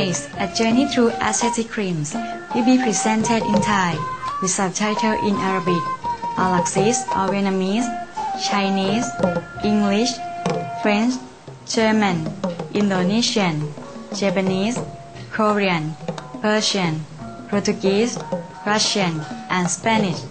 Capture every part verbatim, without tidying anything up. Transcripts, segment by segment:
series A Journey Through Aesthetic Creams will be presented in Thai with subtitle in Arabic, Alaxis or Vietnamese, Chinese, English, French, German, Indonesian, Japanese, Korean, Persian, Portuguese, Russian, and Spanish.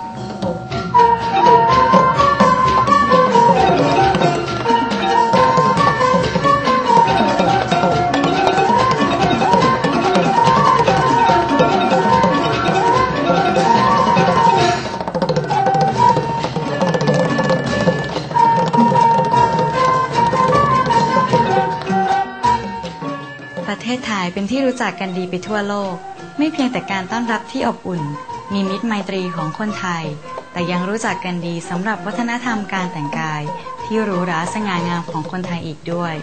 ประเทศไทยเป็นที่รู้จักกันดีไปทั่วโลกไม่เพียงแต่การต้อนรับที่อบอุ่นมีมิตรไมตรีของคนไทยแต่ยังรู้จักกันดีสำหรับวัฒนธรรมการแต่งกายที่หรูหราสง่างามของคนไทยอีกด้วย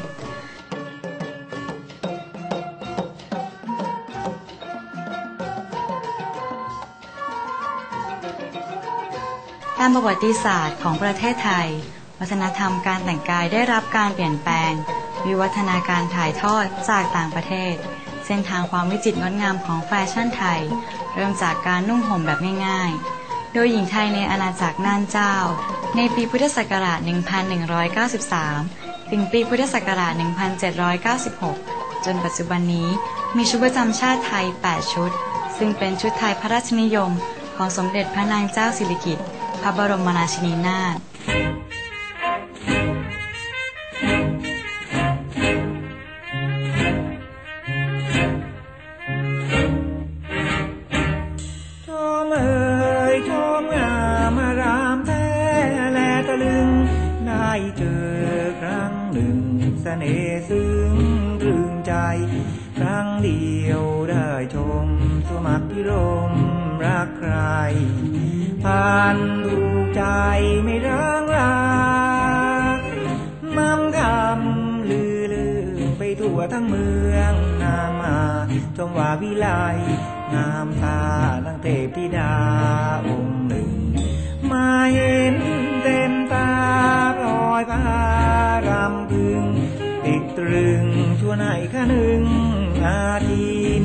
ตามประวัติศาสตร์ของประเทศไทยวัฒนธรรมการแต่งกายได้รับการเปลี่ยนแปลงวิวัฒนาการถ่ายทอดจากต่างประเทศเส้นทางความวิจิตรงดงามของแฟชั่นไทยเริ่มจากการนุ่งห่มแบบง่ายๆโดยหญิงไทยในอาณาจักรน่านเจ้าในปีพุทธศักราช หนึ่งพันหนึ่งร้อยเก้าสิบสาม ถึงปีพุทธศักราช หนึ่งพันเจ็ดร้อยเก้าสิบหก จนปัจจุบันนี้มีชุดประจำชาติไทย แปด ชุดซึ่งเป็นชุดไทยพระราชนิยมของสมเด็จพระนางเจ้าสิริกิติ์พระบรมราชินีนาถเสน่ห์ซึ้งตรึงใจครั้งเดียวได้ชมสมัครพิรมรักใครผ่านถูกใจไม่ร้างรามั่มคำลือลือไปทั่วทั้งเมืองนางมาชมว่าวิไลงามตาดังเทพธิดาองค์หนึ่งมาเห็นเต็มตาพลอยพารำพึงติดตรึงชั่วไหนข้าหนึ่งอาทิน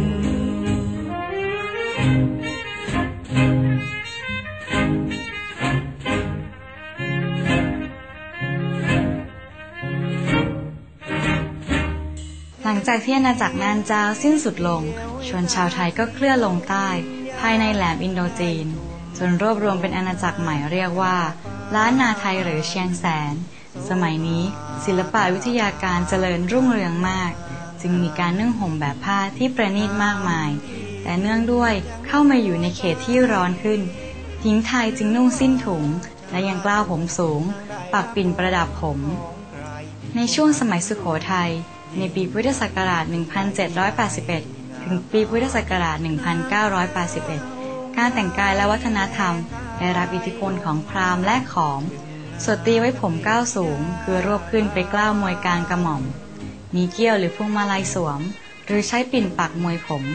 หลังจากที่อาณาจักรน่านเจ้าสิ้นสุดลงชนชาวไทยก็เคลื่อนลงใต้ภายในแหลมอินโดจีนจนรวบรวมเป็นอาณาจักรใหม่เรียกว่าล้านนาไทยหรือเชียงแสนสมัยนี้ศิลปะวิทยาการเจริญรุ่งเรืองมากจึงมีการนุ่งห่มแบบผ้าที่ประณีตมากมายแต่เนื่องด้วยเข้ามาอยู่ในเขตที่ร้อนขึ้นหญิงไทยจึงนุ่งสิ้นถุงและยังกล้าวผมสูงปักปิ่นประดับผมในช่วงสมัยสุโขทัยในปีพุทธศักราช หนึ่งพันเจ็ดร้อยแปดสิบเอ็ด ถึงปีพุทธศักราช หนึ่งพันเก้าร้อยแปดสิบเอ็ด การแต่งกายและวัฒนธรรมได้รับอิทธิพลของพราหมณ์และขอมสตรีไว้ผมก้าวสูงคือรวบขึ้นไปกล้าวมวยกลางกระหม่อมมีเกี้ยวหรือพวงมาลัยสวมหรือใช้ปิ่นปักมวยผม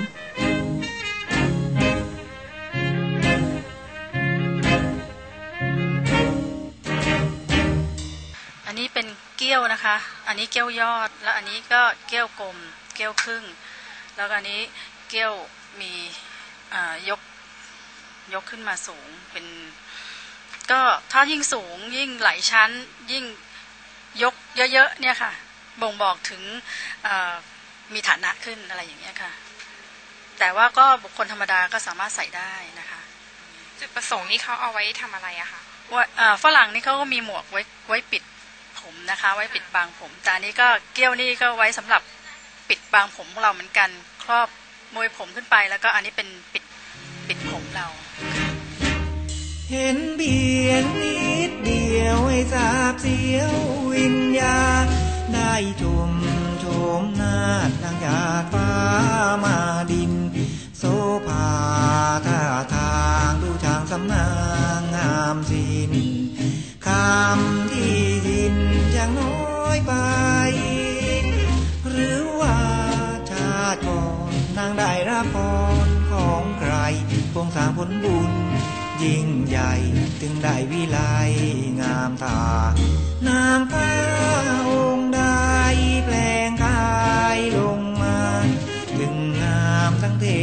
อันนี้เป็นเกี้ยวนะคะอันนี้เกี้ยวยอดแล้วอันนี้ก็เกี้ยวกลมเกี้ยวครึ่งแล้วก็อันนี้เกี้ยวมียกยกขึ้นมาสูงเป็นก็ถ้ายิ่งสูงยิ่งหลายชั้นยิ่งยกเยอะๆเนี่ยค่ะบ่งบอกถึงมีฐานะขึ้นอะไรอย่างเงี้ยค่ะแต่ว่าก็บุคคลธรรมดาก็สามารถใส่ได้นะคะจุดประสงค์นี่เขาเอาไว้ทำอะไรอะคะว่าฝรั่งนี่เขาก็มีหมวกไว้ไว้ปิดผมนะคะไว้ปิดบังผมแต่อันนี้ก็เกี้ยวนี่ก็ไว้สำหรับปิดบังผมของเราเหมือนกันครอบมวยผมขึ้นไปแล้วก็อันนี้เป็นปิดปิดผมเราเห็นเพียงนิดเดียวให้ทราบเสียววิญญาได้ชมชมนาฏนางจากฟ้ามาดินโสภาท่าทางดูทางสำนางงามสินคำที่ดินยังน้อยไปหรือว่าชาติก่อนนางได้รับพรของใครคงสร้างผลบุญยิ่งใหญ่ถึงได้วิไลงามตานางฟ้าองค์ใดแปลงกายลงมาถึง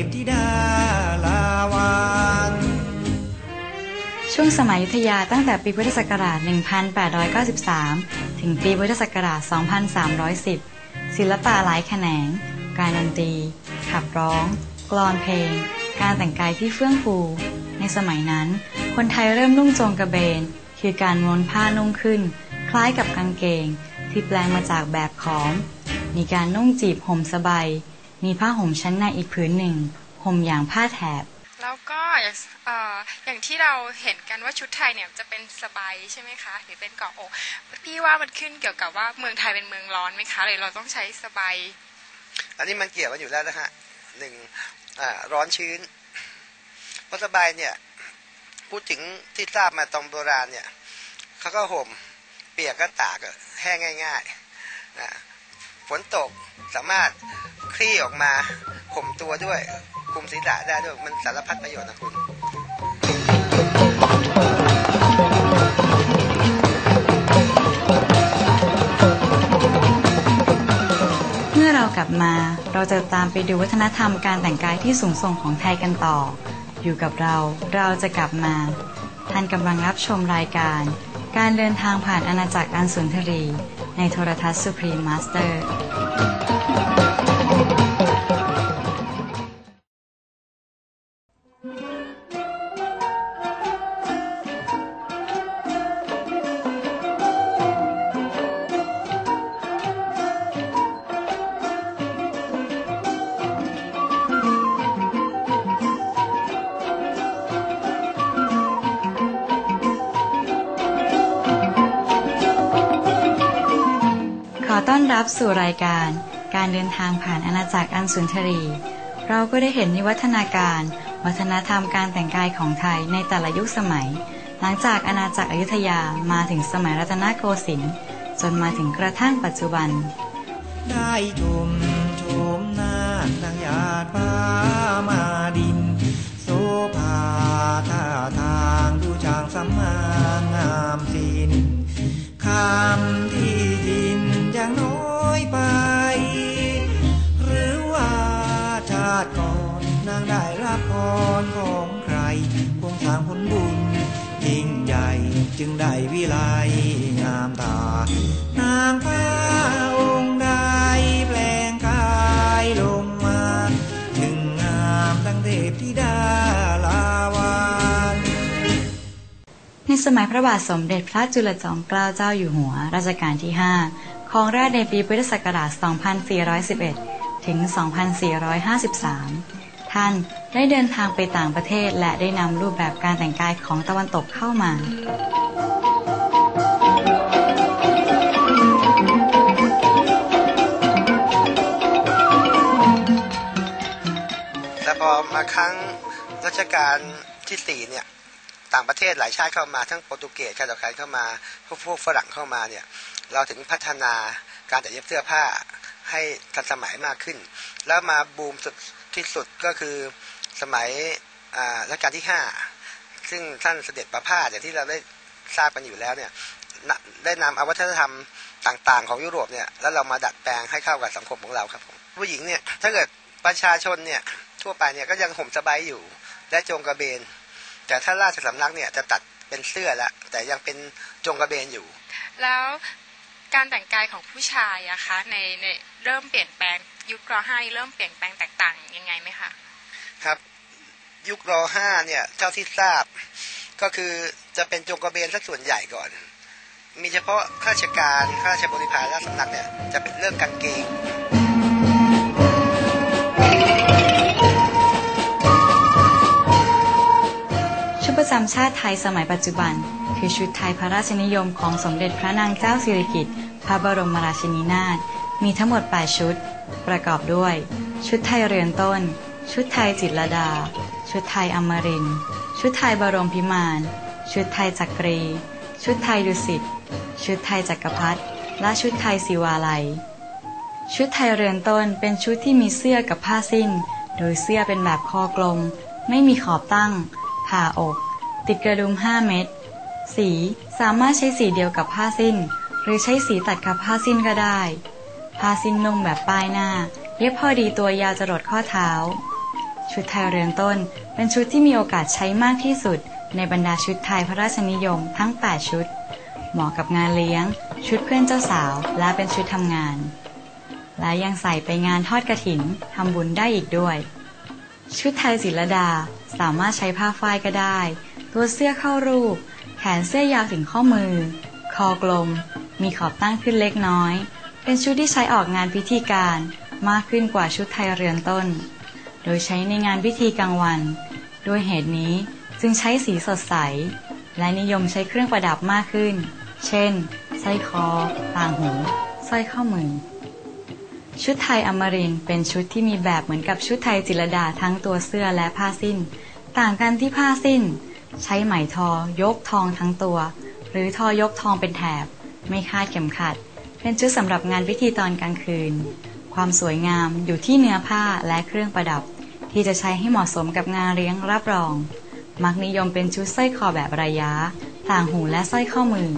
ธิดาลาวานช่วงสมัยอยุธยาตั้งแต่ปีพุทธศักราช หนึ่งพันแปดร้อยเก้าสิบสาม ถึงปีพุทธศักราช สองพันสามร้อยสิบ ศิลปะหลายแขนง การดนตรี ขับร้อง กลอนเพลง การแต่งกายที่เฟื่องฟู ในสมัยนั้น คนไทยเริ่มนุ่งโจงกระเบน คือการม้วนผ้านุ่งขึ้น คล้ายกับกางเกง ที่แปลงมาจากแบบขอม มีการนุ่งจีบห่มสบาย มีผ้าห่มชั้นในอีกผืนหนึ่ง ห่มอย่างผ้าแถบแล้วก็อย่างเอ่ออย่างที่เราเห็นกันว่าชุดไทยเนี่ยจะเป็นสบายใช่ไหมคะหรือเป็นเกาะอกพี่ว่ามันขึ้นเกี่ยวกับว่าเมืองไทยเป็นเมืองร้อนไหมคะเลยเราต้องใช้สบายอันนี้มันเกี่ยวกันอยู่แล้วนะฮะหนึ่งอ่าร้อนชื้นเพราะสบายเนี่ยพูดถึงที่ทราบมาตอนโบราณเนี่ยเขาก็ห่มเปียกก็ตากแห้งง่ายๆนะฝนตกสามารถคลี่ออกมาห่มตัวด้วยคุมศีรษะได้ด้วยมันสารพัดประโยชน์นะคุณเมื่อเรากลับมาเราจะตามไปดูวัฒนธรรมการแต่งกายที่สูงส่งของไทยกันต่ออยู่กับเราเราจะกลับมาท่านกำลังรับชมรายการการเดินทางผ่านอาณาจักรอันสุนทรีในโทรทัศน์ Supreme Masterขอต้อนรับสู่รายการการเดินทางผ่านอาณาจักรอันสุนทรีเราก็ได้เห็นวิวัฒนาการวัฒนธรรมการแต่งกายของไทยในแต่ละยุคสมัยหลังจากอาณาจักรอยุธยามาถึงสมัยรัตนโกสินทร์จนมาถึงกระทั่งปัจจุบันได้ชมชมหน้าดังหยาดฟ้ามาดินโสภาท่าทางดูจางสำงามงามศิลป์คำที่ดินยังน้อยไปหรือว่าชาติก่อนนางได้รับพรของใครคงสร้างผลบุญยิ่งใหญ่จึงได้วิไลงามตานางฟ้าองค์ใดแปลงกายลงมาถึงงามดังเทพธิดาลาวานในสมัยพระบาทสมเด็จพระจุลจอมเกล้าเจ้าอยู่หัวรัชกาลที่ห้าครองราชย์ในปีพุทธศักราช สองพันสี่ร้อยสิบเอ็ด ถึง สองพันสี่ร้อยห้าสิบสาม ท่านได้เดินทางไปต่างประเทศและได้นำรูปแบบการแต่งกายของตะวันตกเข้ามาแต่พอมาครั้งรัชกาลที่สี่เนี่ยต่างประเทศหลายชาติเข้ามาทั้งโปรตุเกสคาตาคารเข้ามาพวกพวกฝรั่งเข้ามาเนี่ยเราถึงพัฒนาการตัดเย็บเสื้อผ้าให้ทันสมัยมากขึ้นแล้วมาบูมสุดที่สุดก็คือสมัยรัชกาลที่ห้าซึ่งท่านเสด็จประพาสอย่างที่เราได้ทราบกันอยู่แล้วเนี่ยได้นำเอาวัฒนธรรมต่างๆของยุโรปเนี่ยแล้วเรามาดัดแปลงให้เข้ากับสังคมของเราครับผมผู้หญิงเนี่ยถ้าเกิดประชาชนเนี่ยทั่วไปเนี่ยก็ยังห่มสบายอยู่และโจงกระเบนแต่ถ้าราชสำนักเนี่ยจะตัดเป็นเสื้อแล้วแต่ยังเป็นโจงกระเบนอยู่แล้วการแต่งกายของผู้ชายอะคะในในเริ่มเปลี่ยนแปลงยุครอห้าเริ่มเปลี่ยนแปลงแตกต่างยังไงไหมคะครับยุครอห้าเนี่ยเท่าที่ทราบก็คือจะเป็นโจงกระเบนซะส่วนใหญ่ก่อนมีเฉพาะข้าราชการข้าราชบริพารราชสำนักเนี่ยจะเป็นเรื่องกางเกงชุดประจำชาติไทยสมัยปัจจุบันคือชุดไทยพระราชนิยมของสมเด็จพระนางเจ้าสิริกิติ์พระบรมราชินีนาถมีทั้งหมดแปดชุดประกอบด้วยชุดไทยเรือนต้นชุดไทยจิตรลดาชุดไทยอมรินทร์ชุดไทยบรมพิมานชุดไทยจักรีชุดไทยดุสิตชุดไทยจักรพรรดิและชุดไทยศิวาลัยชุดไทยเรือนต้นเป็นชุดที่มีเสื้อกับผ้าสิ้นโดยเสื้อเป็นแบบคอกลมไม่มีขอบตั้งผ่าอกติดกระดุมห้าเม็ดสีสามารถใช้สีเดียวกับผ้าสิ้นหรือใช้สีตัดกับผ้าสิ้นก็ได้ผ้าสิ้นนุ่งแบบป้ายหน้าเย็บพอดีตัวยาวจรดข้อเท้าชุดไทยเรือนต้นเป็นชุดที่มีโอกาสใช้มากที่สุดในบรรดาชุดไทยพระราชนิยมทั้งแปดชุดเหมาะกับงานเลี้ยงชุดเพื่อนเจ้าสาวและเป็นชุดทำงานและยังใส่ไปงานทอดกฐินทำบุญได้อีกด้วยชุดไทยศิลดาสามารถใช้ผ้าฝ้ายก็ได้ตัวเสื้อเข้ารูปแขนเสื้อยาวถึงข้อมือคอกลมมีขอบตั้งขึ้นเล็กน้อยเป็นชุดที่ใช้ออกงานพิธีการมากขึ้นกว่าชุดไทยเรือนต้นโดยใช้ในงานพิธีกลางวันด้วยเหตุนี้จึงใช้สีสดใสและนิยมใช้เครื่องประดับมากขึ้นเช่นสร้อยคอต่างหูสร้อยข้อมือชุดไทยอมรินทร์เป็นชุดที่มีแบบเหมือนกับชุดไทยจิตรลดาทั้งตัวเสื้อและผ้าสิ้นต่างกันที่ผ้าสิ้นใช้ไหมทอยกทองทั้งตัวหรือทอยกทองเป็นแถบไม่คาดเข็มขัดเป็นชุดสำหรับงานพิธีตอนกลางคืนความสวยงามอยู่ที่เนื้อผ้าและเครื่องประดับที่จะใช้ให้เหมาะสมกับงานเลี้ยงรับรองมักนิยมเป็นชุดสร้อยคอแบบระยะต่างหูและสร้อยข้อมือ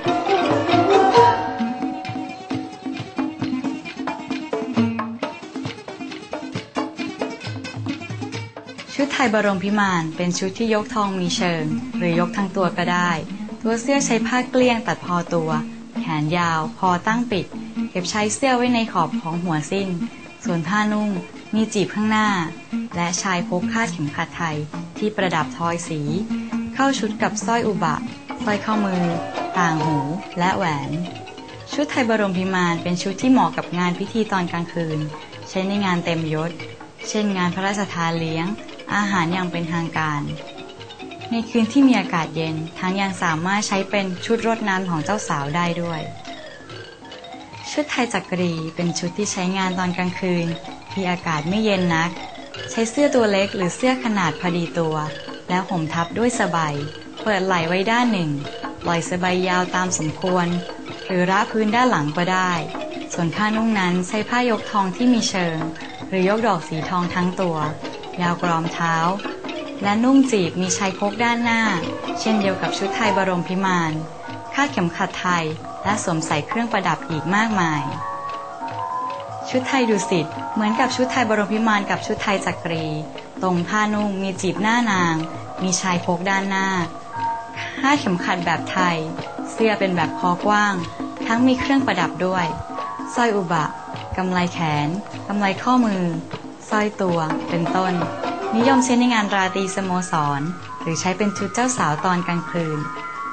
ชุดไทยบรมพิมานเป็นชุดที่ยกทองมีเชิงหรือยกทั้งตัวก็ได้ตัวเสื้อใช้ผ้าเกลี้ยงตัดพอตัวแขนยาวพอตั้งปิดเก็บใช้เสื้อไว้ในขอบของหัวสิ้นส่วนผ้านุ่งมีจีบข้างหน้าและชายพกคาดเข็มขัดไทยที่ประดับทอยสีเข้าชุดกับสร้อยอุบะสร้อยข้อมือต่างหูและแหวนชุดไทยบรมพิมานเป็นชุดที่เหมาะกับงานพิธีตอนกลางคืนใช้ในงานเต็มยศเช่นงานพระราชทานเลี้ยงอาหารอย่างเป็นทางการในคืนที่มีอากาศเย็นทั้งยังสามารถใช้เป็นชุดรดน้ำของเจ้าสาวได้ด้วยชุดไทยจักรีเป็นชุดที่ใช้งานตอนกลางคืนที่อากาศไม่เย็นนักใช้เสื้อตัวเล็กหรือเสื้อขนาดพอดีตัวแล้วห่มทับด้วยสบายเปิดไหล่ไว้ด้านหนึ่งปล่อยสบายยาวตามสมควรหรือระพื้นด้านหลังก็ได้ส่วนผ้านุ่งนั้นใช้ผ้ายกทองที่มีเชิงหรือยกดอกสีทองทั้งตัวยาวกรอมเท้าและนุ่งจีบมีชายพกด้านหน้าเช่นเดียวกับชุดไทยบรมพิมานคาดเข็มขัดไทยและสวมใส่เครื่องประดับอีกมากมายชุดไทยดุสิตเหมือนกับชุดไทยบรมพิมานกับชุดไทยจักรีตรงผ้านุ่งมีจีบหน้านางมีชายพกด้านหน้าคาดเข็มขัดแบบไทยเสื้อเป็นแบบคอกว้างทั้งมีเครื่องประดับด้วยสร้อยอุบะกำไลแขนกำไลข้อมือสร้อยตัวเป็นต้นนิยมใช้ในงานราตรีสโมสรหรือใช้เป็นชุดเจ้าสาวตอนกลางคืน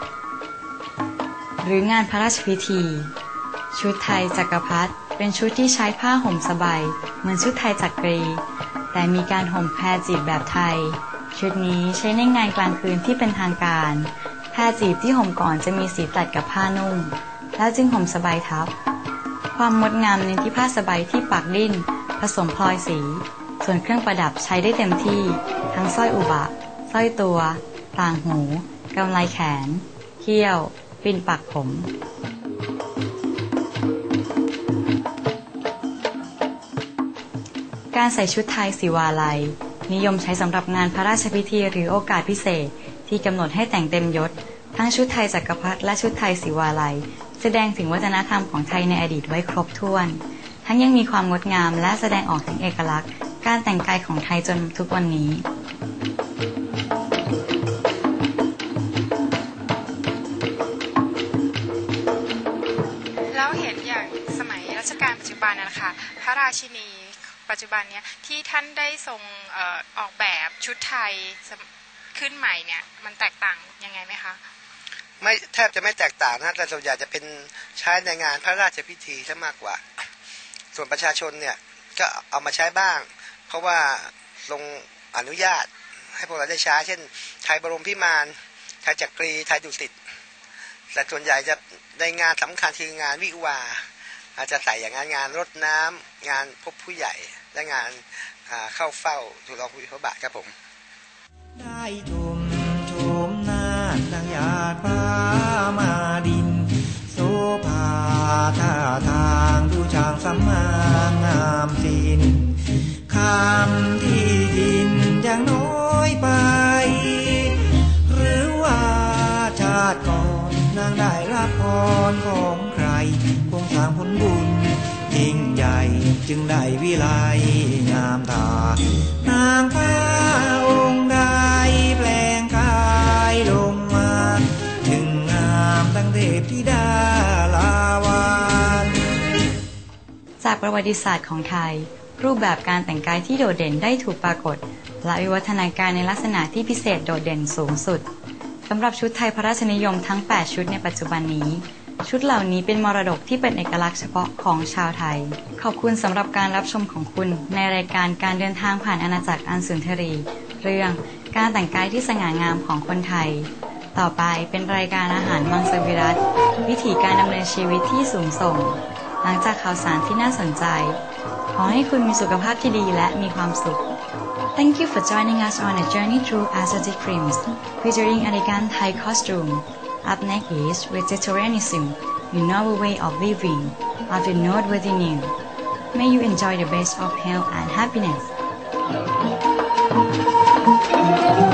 หรืองานพระราชพิธีชุดไทยจักรพรรดิเป็นชุดที่ใช้ผ้าห่มสบายเหมือนชุดไทยจักรีแต่มีการห่มแพรจีบแบบไทยชุดนี้ใช้ในงานกลางคืนที่เป็นทางการแพรจีบที่ห่มก่อนจะมีสีตัดกับผ้านุ่งแล้วจึงห่มสบายทับความงดงามในที่ผ้าสบายที่ปักดิ้นผสมพลอยสีส่วนเครื่องประดับใช้ได้เต็มที่ทั้งสร้อยอุบะสร้อยตัวต่างหูกำไลแขนเขี้ยวปิ่นปักผมการใส่ชุดไทยศิวาลัยนิยมใช้สำหรับงานพระราชพิธีหรือโอกาสพิเศษที่กำหนดให้แต่งเต็มยศทั้งชุดไทยจักรพรรดิและชุดไทยศิวาลัยแสดงถึงวัฒนธรรมของไทยในอดีตไว้ครบถ้วนทั้งยังมีความงดงามและแสดงออกถึงเอกลักษณ์การแต่งกายของไทยจนทุกวันนี้แล้วเห็นอย่างสมัยรัชกาลปัจจุบันนะคะพระราชินีปัจจุบันเนี้ยที่ท่านได้ทรงเอ่อออกแบบชุดไทยขึ้นใหม่เนี่ยมันแตกต่างยังไงไหมคะไม่แทบจะไม่แตกต่างนะแต่ส่วนใหญ่จะเป็นใช้ในงานพระราชพิธีซะมากกว่าส่วนประชาชนเนี่ยก็เอามาใช้บ้างเพราะว่าลงอนุญาตให้พวกเราได้ใช้เช่นไทยบรมพิมานไทยจักรีไทยดุสิตแต่ส่วนใหญ่จะในงานสำคัญคืองานวิวาอาจจะใส่อย่างงานงานรดน้ำงานพบผู้ใหญ่และงานเข้าเฝ้าทูลละอองพระบาทครับผมได้ชมชมหน้าดังหยาดฟ้ามาดินโสภาท่าทางดูช่างสำงามงามศิลป์คำที่ดินยังน้อยไปหรือว่าชาติก่อนนางได้รับพรของใครคงสร้างผลบุญยิ่งใหญ่จึงได้วิไลงามตานางฟ้าองค์ใดแปลงกายลงมาถึงงามตั้งเทพธิดาลาวานจากประวัติศาสตร์ของไทยรูปแบบการแต่งกายที่โดดเด่นได้ถูกปรากฏและวิวัฒนาการในลักษณะที่พิเศษโดดเด่นสูงสุดสำหรับชุดไทยพระราชนิยมทั้งแปดชุดในปัจจุบันนี้ชุดเหล่านี้เป็นมรดกที่เป็นเอกลักษณ์เฉพาะของชาวไทยขอบคุณสำหรับการรับชมของคุณในรายการการเดินทางผ่านอาณาจักรอันสุนทรีเรื่องการแต่งกายที่สง่างามของคนไทยต่อไปเป็นรายการอาหารมังสวิรัติวิถีการดำเนินชีวิตที่สูงส่งหลังจากข่าวสารที่น่าสนใจขอให้คุณมีสุขภาพที่ดีและมีความสุข Thank you for joining us on a journey through Asiatic creams featuring elegant Thai costume. Up next is vegetarianism, a novel way of living, of the noteworthy new. May you enjoy the best of health and happiness.